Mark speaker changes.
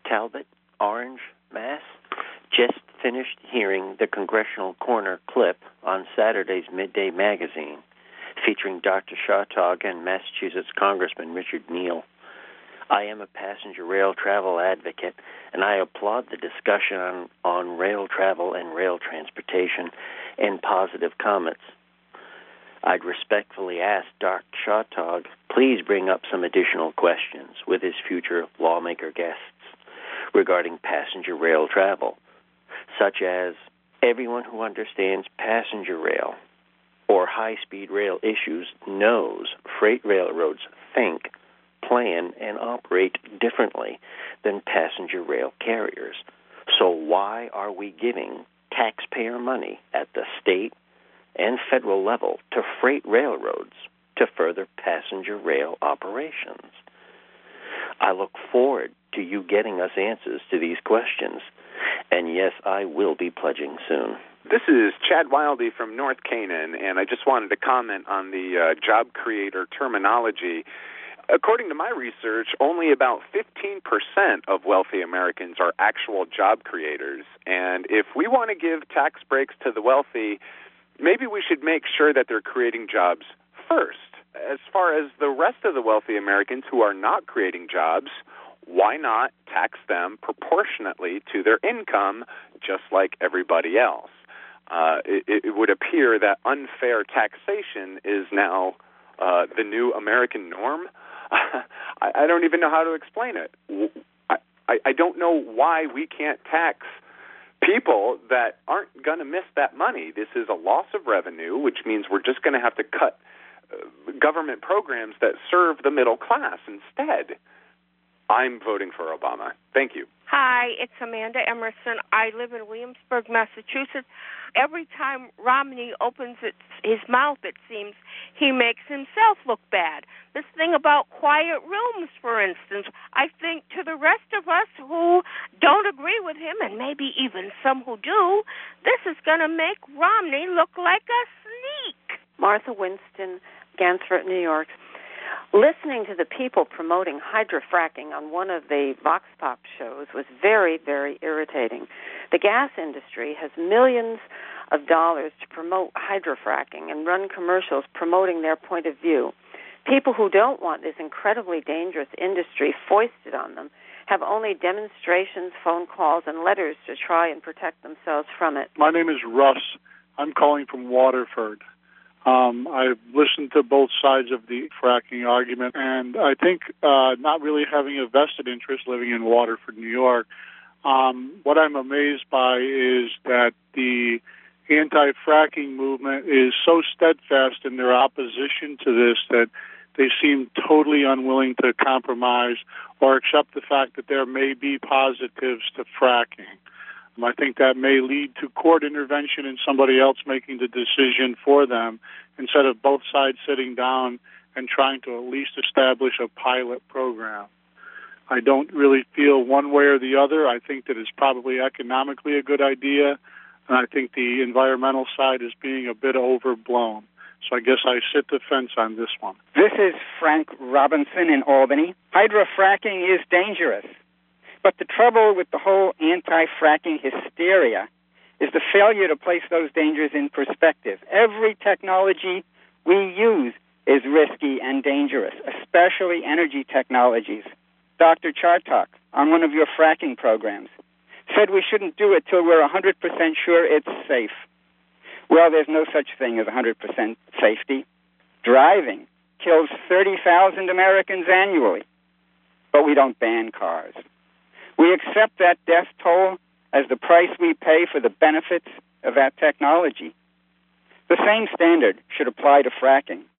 Speaker 1: Talbot, Orange, Mass. Just finished hearing the Congressional Corner clip on Saturday's Midday Magazine, featuring Dr. Shartog and Massachusetts Congressman Richard Neal. I am a passenger rail travel advocate, and I applaud the discussion on rail travel and rail transportation and positive comments. I'd respectfully ask Dr. Shartog, please bring up some additional questions with his future lawmaker guests regarding passenger rail travel, such as everyone who understands passenger rail or high-speed rail issues knows freight railroads think, plan, and operate differently than passenger rail carriers. So why are we giving taxpayer money at the state and federal level to freight railroads to further passenger rail operations? I look forward to you getting us answers to these questions. And yes, I will be pledging soon.
Speaker 2: This is Chad Wildy from North Canaan, and I just wanted to comment on the job creator terminology. According to my research, only about 15% of wealthy Americans are actual job creators. And if we want to give tax breaks to the wealthy, maybe we should make sure that they're creating jobs first. As far as the rest of the wealthy Americans who are not creating jobs, why not tax them proportionately to their income, just like everybody else? It would appear that unfair taxation is now the new American norm. I don't even know how to explain it. I don't know why we can't tax people that aren't going to miss that money. This is a loss of revenue, which means we're just going to have to cut government programs that serve the middle class instead. I'm voting for Obama. Thank you.
Speaker 3: Hi, it's Amanda Emerson. I live in Williamsburg, Massachusetts. Every time Romney opens his mouth, it seems, he makes himself look bad. This thing about quiet rooms, for instance, I think to the rest of us who don't agree with him, and maybe even some who do, this is going to make Romney look like a sneak.
Speaker 4: Martha Winston, Gansevoort, New York. Listening to the people promoting hydrofracking on one of the Vox Pop shows was very, very irritating. The gas industry has millions of dollars to promote hydrofracking and run commercials promoting their point of view. People who don't want this incredibly dangerous industry foisted on them have only demonstrations, phone calls, and letters to try and protect themselves from it.
Speaker 5: My name is Russ. I'm calling from Waterford. I've listened to both sides of the fracking argument, and I think not really having a vested interest living in Waterford, New York, what I'm amazed by is that the anti-fracking movement is so steadfast in their opposition to this that they seem totally unwilling to compromise or accept the fact that there may be positives to fracking. I think that may lead to court intervention and somebody else making the decision for them instead of both sides sitting down and trying to at least establish a pilot program. I don't really feel one way or the other. I think that it's probably economically a good idea, and I think the environmental side is being a bit overblown. So I guess I sit the fence on this one.
Speaker 6: This is Frank Robinson in Albany. Hydrofracking is dangerous. But the trouble with the whole anti-fracking hysteria is the failure to place those dangers in perspective. Every technology we use is risky and dangerous, especially energy technologies. Dr. Chartok, on one of your fracking programs, said we shouldn't do it till we're 100% sure it's safe. Well, there's no such thing as 100% safety. Driving kills 30,000 Americans annually, but we don't ban cars. We accept that death toll as the price we pay for the benefits of that technology. The same standard should apply to fracking.